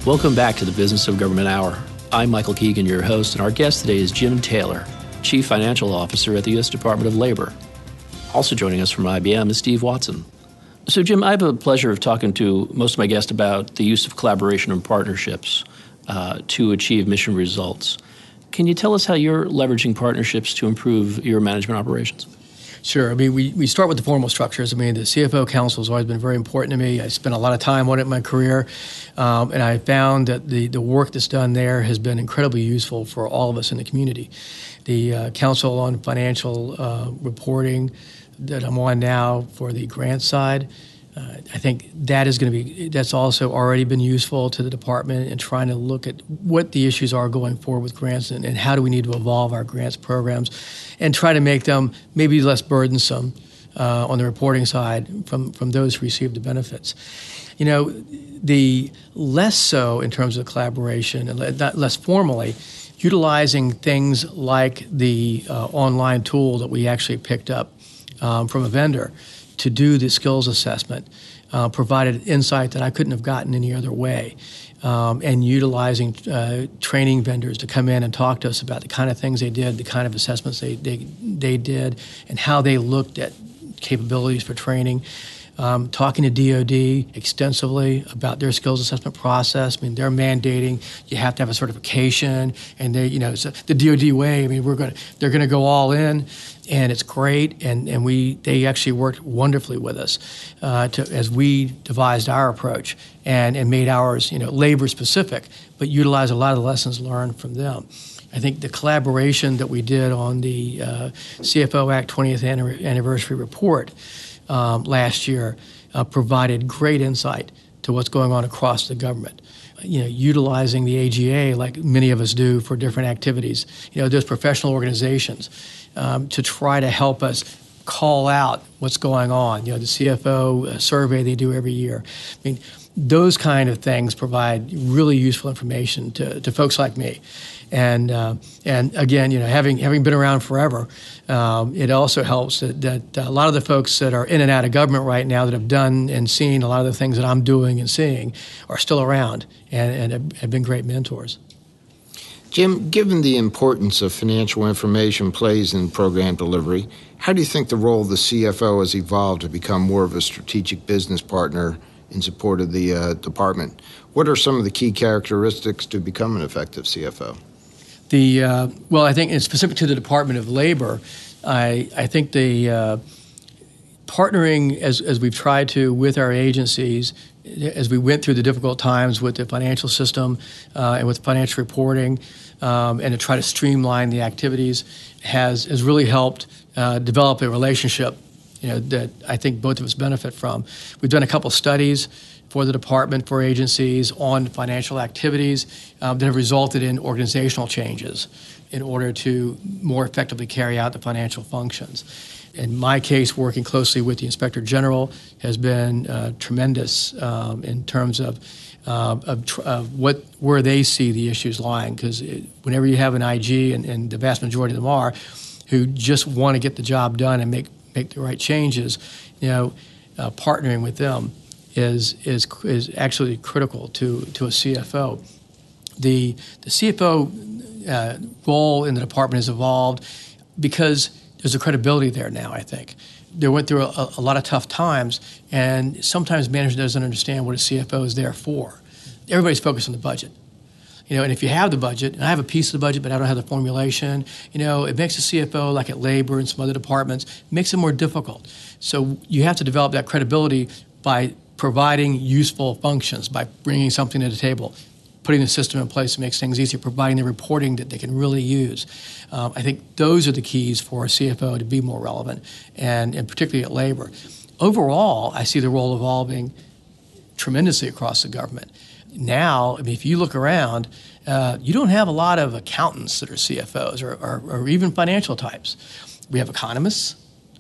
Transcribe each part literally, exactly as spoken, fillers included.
Welcome back to the Business of Government Hour. I'm Michael Keegan, your host, and our guest today is Jim Taylor, Chief Financial Officer at the U S Department of Labor. Also joining us from I B M is Steve Watson. So, Jim, I have the pleasure of talking to most of my guests about the use of collaboration and partnerships uh, to achieve mission results. Can you tell us how you're leveraging partnerships to improve your management operations? Sure. I mean, we, we start with the formal structures. I mean, the C F O Council has always been very important to me. I spent a lot of time on it in my career, um, and I found that the, the work that's done there has been incredibly useful for all of us in the community. The uh, Council on Financial uh, Reporting that I'm on now for the grant side, uh, I think that is going to be, that's also already been useful to the department in trying to look at what the issues are going forward with grants and, and how do we need to evolve our grants programs and try to make them maybe less burdensome uh, on the reporting side from, from those who receive the benefits. You know, the less so in terms of collaboration and not less formally, utilizing things like the uh, online tool that we actually picked up um, from a vendor to do the skills assessment uh, provided insight that I couldn't have gotten any other way. Um, and utilizing uh, training vendors to come in and talk to us about the kind of things they did, the kind of assessments they, they, they did, and how they looked at capabilities for training. Um, talking to D O D extensively about their skills assessment process. I mean, they're mandating you have to have a certification, and they, you know, it's the D O D way. I mean, we're going, they're going to go all in, and it's great. And, and we, they actually worked wonderfully with us uh, to, as we devised our approach and, and made ours, you know, labor specific, but utilized a lot of the lessons learned from them. I think the collaboration that we did on the uh, C F O Act twentieth anniversary report Um, last year uh, provided great insight to what's going on across the government. You know, utilizing the A G A like many of us do for different activities. You know, those professional organizations um, to try to help us call out what's going on. You know, the C F O survey they do every year. I mean, those kind of things provide really useful information to, to folks like me. And uh, and again, you know, having having been around forever, um, it also helps that, that a lot of the folks that are in and out of government right now that have done and seen a lot of the things that I'm doing and seeing are still around and, and have been great mentors. Jim, given the importance of financial information plays in program delivery, how do you think the role of the C F O has evolved to become more of a strategic business partner in support of the uh, department? What are some of the key characteristics to become an effective C F O? The uh, well, I think, and specific to the Department of Labor, I I think the uh, partnering as as we've tried to with our agencies as we went through the difficult times with the financial system uh, and with financial reporting, um, and to try to streamline the activities has has really helped uh, develop a relationship, you know, that I think both of us benefit from. We've done a couple studies for the department, for agencies on financial activities um, that have resulted in organizational changes in order to more effectively carry out the financial functions. In my case, working closely with the Inspector General has been uh, tremendous um, in terms of, uh, of, tr- of what where they see the issues lying, because whenever you have an I G, and, and the vast majority of them are, who just want to get the job done and make, make the right changes, you know, uh, partnering with them is is is actually critical to, to a C F O. The the C F O uh, role in the department has evolved because there's a credibility there now, I think. They went through a, a lot of tough times, and sometimes management doesn't understand what a C F O is there for. Everybody's focused on the budget. You know, and if you have the budget, and I have a piece of the budget, but I don't have the formulation, you know, it makes a C F O, like at Labor and some other departments, makes it more difficult. So you have to develop that credibility by providing useful functions, by bringing something to the table, putting the system in place that makes things easier, providing the reporting that they can really use. Um, I think those are the keys for a C F O to be more relevant, and, and particularly at Labor. Overall, I see the role evolving tremendously across the government. Now, I mean, if you look around, uh, you don't have a lot of accountants that are C F Os or, or, or even financial types. We have economists.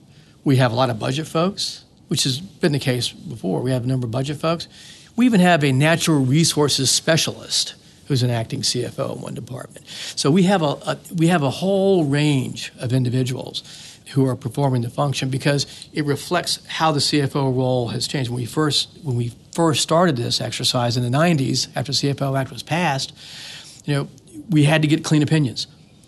We have a lot of budget folks, which has been the case before. We have a number of budget folks. We even have a natural resources specialist who's an acting C F O in one department. So we have a, a we have a whole range of individuals who are performing the function because it reflects how the C F O role has changed. When we first when we first started this exercise in the nineties, after the C F O Act was passed, you know, we had to get clean opinions.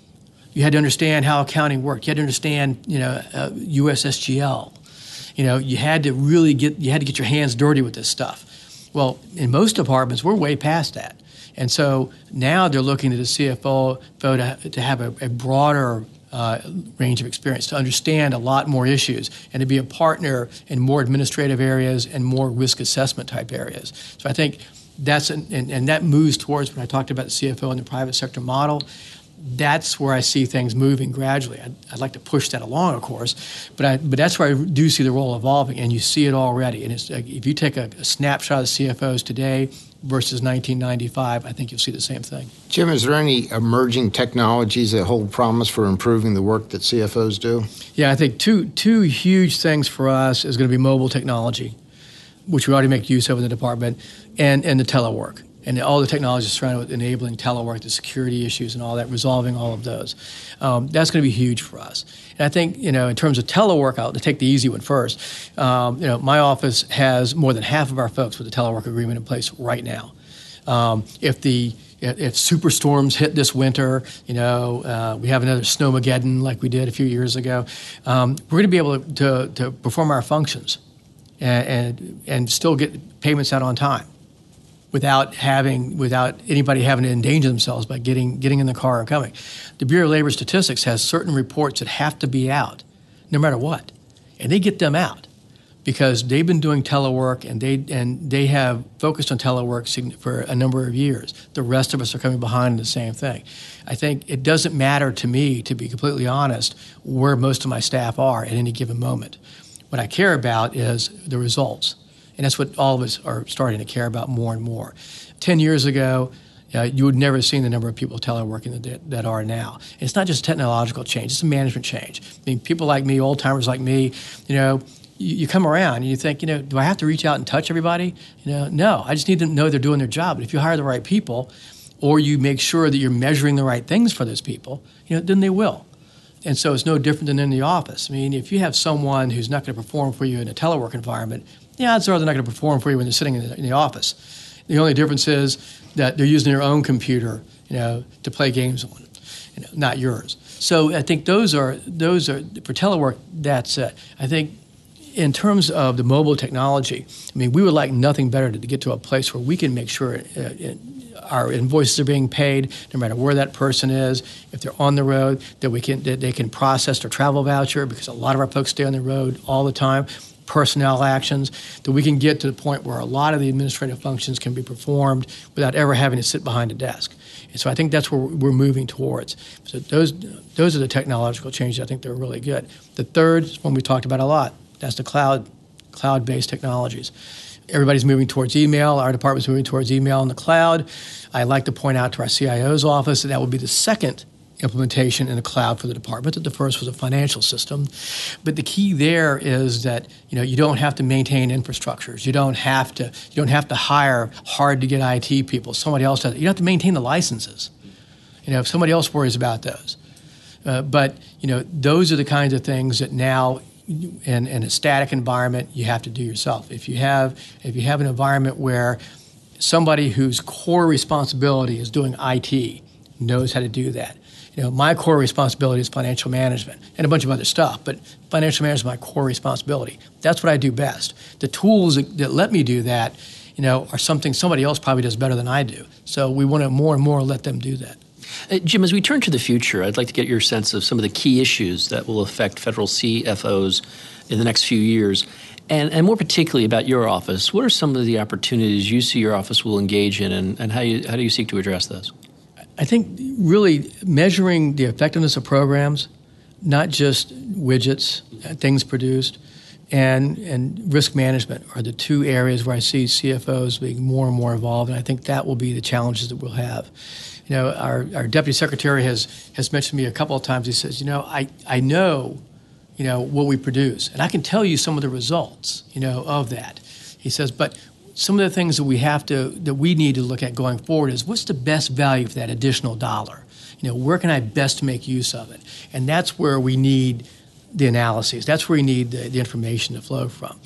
You had to understand how accounting worked. You had to understand, you know, uh, U S S G L. You know, you had to really get you had to get your hands dirty with this stuff. Well, in most departments, we're way past that. And so now they're looking at the C F O to, to have a, a broader uh, range of experience, to understand a lot more issues, and to be a partner in more administrative areas and more risk assessment type areas. So I think that's, an, and, and that moves towards, when I talked about the C F O and the private sector model, that's where I see things moving gradually. I'd, I'd like to push that along, of course, but I, but that's where I do see the role evolving, and you see it already. And it's, if you take a, a snapshot of the C F Os today versus nineteen ninety-five, I think you'll see the same thing. Jim, is there any emerging technologies that hold promise for improving the work that C F Os do? Yeah, I think two two huge things for us is going to be mobile technology, which we already make use of in the department, and, and the telework. And all the technologies surrounded with enabling telework, the security issues and all that, resolving all of those. Um, that's going to be huge for us. And I think, you know, in terms of telework, I'll take the easy one first. Um, you know, my office has more than half of our folks with a telework agreement in place right now. Um, if the if superstorms hit this winter, you know, uh, we have another snowmageddon like we did a few years ago, um, we're going to be able to, to, to perform our functions and, and and still get payments out on time, without having without anybody having to endanger themselves by getting getting in the car and coming. The Bureau of Labor Statistics has certain reports that have to be out no matter what, and they get them out because they've been doing telework and they and they have focused on telework for a number of years. The rest of us are coming behind in the same thing. I think it doesn't matter to me, to be completely honest, where most of my staff are at any given moment. What I care about is the results. And that's what all of us are starting to care about more and more. Ten years ago, uh, you would never have seen the number of people teleworking that, that are now. And it's not just a technological change, it's a management change. I mean, people like me, old-timers like me, you know, you, you come around and you think, you know, do I have to reach out and touch everybody? You know, no, I just need to know they're doing their job. But if you hire the right people, or you make sure that you're measuring the right things for those people, you know, then they will. And so it's no different than in the office. I mean, if you have someone who's not going to perform for you in a telework environment, the odds are they're not going to perform for you when they're sitting in the, in the office. The only difference is that they're using their own computer, you know, to play games on, you know, not yours. So I think those are those are for telework. That's it. I think in terms of the mobile technology, I mean, we would like nothing better to, to get to a place where we can make sure uh, it, our invoices are being paid, no matter where that person is. If they're on the road, that we can that they can process their travel voucher, because a lot of our folks stay on the road all the time. Personnel actions, that we can get to the point where a lot of the administrative functions can be performed without ever having to sit behind a desk. And so I think that's where we're moving towards. So those those are the technological changes. I think they're really good. The third is one we talked about a lot. That's the cloud cloud-based technologies. Everybody's moving towards email. Our department's moving towards email in the cloud. I like to point out to our C I O's office that that would be the second implementation in the cloud for the department. That the first was a financial system. But the key there is that, you know, you don't have to maintain infrastructures. You don't have to you don't have to hire hard to get I T people. Somebody else does it. You don't have to maintain the licenses. You know, if somebody else worries about those. Uh, but, you know, those are the kinds of things that now in, in a static environment you have to do yourself. If you have if you have an environment where somebody whose core responsibility is doing I T knows how to do that. You know, my core responsibility is financial management and a bunch of other stuff, but financial management is my core responsibility. That's what I do best. The tools that, that let me do that, you know, are something somebody else probably does better than I do. So we want to more and more let them do that. Uh, Jim, as we turn to the future, I'd like to get your sense of some of the key issues that will affect federal C F Os in the next few years, and, and more particularly about your office. What are some of the opportunities you see your office will engage in, and, and how, you, how do you seek to address those? I think really measuring the effectiveness of programs, not just widgets, uh, things produced, and and risk management are the two areas where I see C F Os being more and more involved, and I think that will be the challenges that we'll have. You know, our, our deputy secretary has has mentioned to me a couple of times. He says, you know, I, I know, you know, what we produce, and I can tell you some of the results, you know, of that. He says, but some of the things that we have to that we need to look at going forward is what's the best value for that additional dollar? You know, where can I best make use of it? And that's where we need the analyses. That's where we need the, the information to flow from.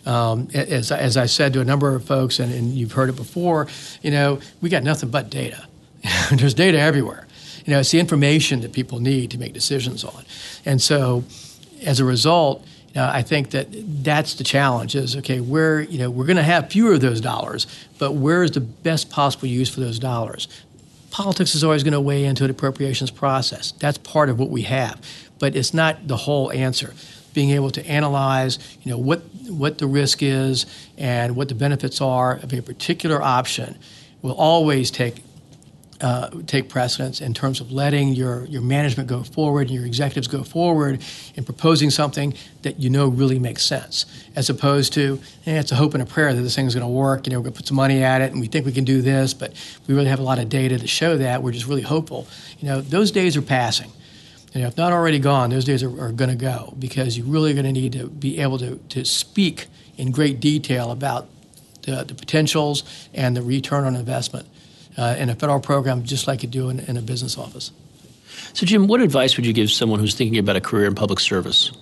Um, as, as I said to a number of folks, and, and you've heard it before, you know, we got nothing but data. There's data everywhere. You know, it's the information that people need to make decisions on. And so as a result, you know, I think that that's the challenge is, okay, where, you know, we're going to have fewer of those dollars, but where is the best possible use for those dollars? Politics is always going to weigh into an appropriations process. That's part of what we have, but it's not the whole answer. Being able to analyze, you know, what what the risk is and what the benefits are of a particular option will always take uh, take precedence in terms of letting your, your management go forward and your executives go forward in proposing something that you know really makes sense, as opposed to, eh, it's a hope and a prayer that this thing's going to work. You know, we're going to put some money at it and we think we can do this, but we really have a lot of data to show that. We're just really hopeful. You know, those days are passing. You know, if not already gone, those days are, are going to go, because you're really going to need to be able to, to speak in great detail about the, the potentials and the return on investment uh, in a federal program, just like you do in, in a business office. So, Jim, what advice would you give someone who's thinking about a career in public service?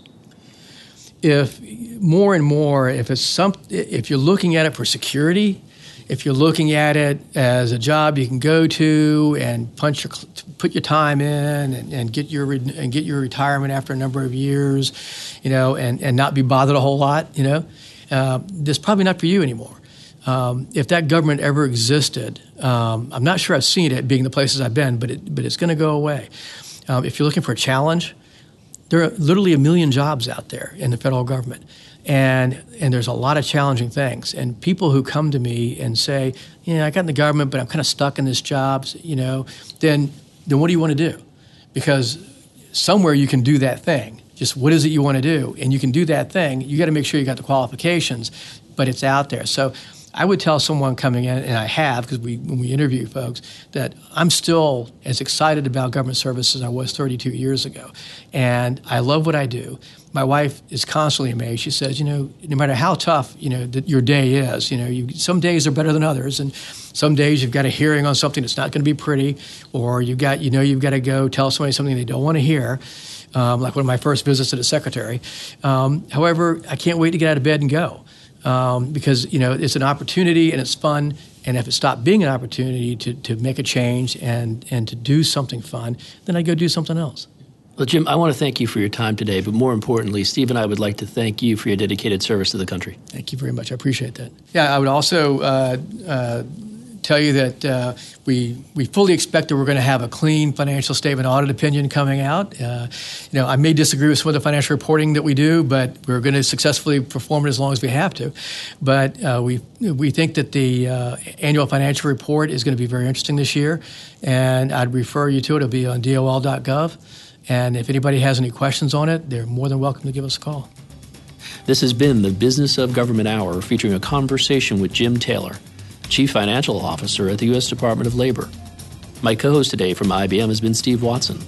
If more and more, if it's some, if you're looking at it for security, if you're looking at it as a job you can go to and punch your, put your time in and, and get your and get your retirement after a number of years, you know, and, and not be bothered a whole lot, you know, uh, that's probably not for you anymore. Um, if that government ever existed, um, I'm not sure I've seen it being the places I've been, but it, but it's going to go away. Um, if you're looking for a challenge, there are literally a million jobs out there in the federal government. And and there's a lot of challenging things. And people who come to me and say, yeah, I got in the government, but I'm kind of stuck in this job, you know, then then what do you want to do? Because somewhere you can do that thing. Just what is it you want to do? And you can do that thing. You got to make sure you got the qualifications, but it's out there. So I would tell someone coming in, and I have, because we when we interview folks, that I'm still as excited about government service as I was thirty-two years ago. And I love what I do. My wife is constantly amazed. She says, you know, no matter how tough, you know, that your day is, you know, you, some days are better than others, and some days you've got a hearing on something that's not going to be pretty, or you've got, you know, you've got to go tell somebody something they don't want to hear, um, like one of my first visits to the secretary. Um, however, I can't wait to get out of bed and go, um, because, you know, it's an opportunity and it's fun. And if it stopped being an opportunity to, to make a change and, and to do something fun, then I'd go do something else. Well, Jim, I want to thank you for your time today, but more importantly, Steve and I would like to thank you for your dedicated service to the country. Thank you very much. I appreciate that. Yeah, I would also uh, uh, tell you that uh, we we fully expect that we're going to have a clean financial statement audit opinion coming out. Uh, you know, I may disagree with some of the financial reporting that we do, but we're going to successfully perform it as long as we have to. But uh, we we think that the uh, annual financial report is going to be very interesting this year, and I'd refer you to it. It'll be on D O L dot gov. And if anybody has any questions on it, they're more than welcome to give us a call. This has been the Business of Government Hour, featuring a conversation with Jim Taylor, Chief Financial Officer at the U S Department of Labor. My co-host today from I B M has been Steve Watson.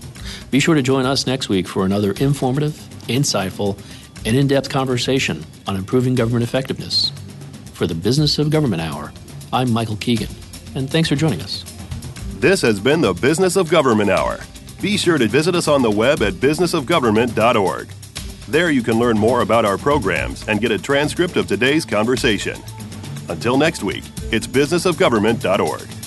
Be sure to join us next week for another informative, insightful, and in-depth conversation on improving government effectiveness. For the Business of Government Hour, I'm Michael Keegan, and thanks for joining us. This has been the Business of Government Hour. Be sure to visit us on the web at business of government dot org. There you can learn more about our programs and get a transcript of today's conversation. Until next week, it's business of government dot org.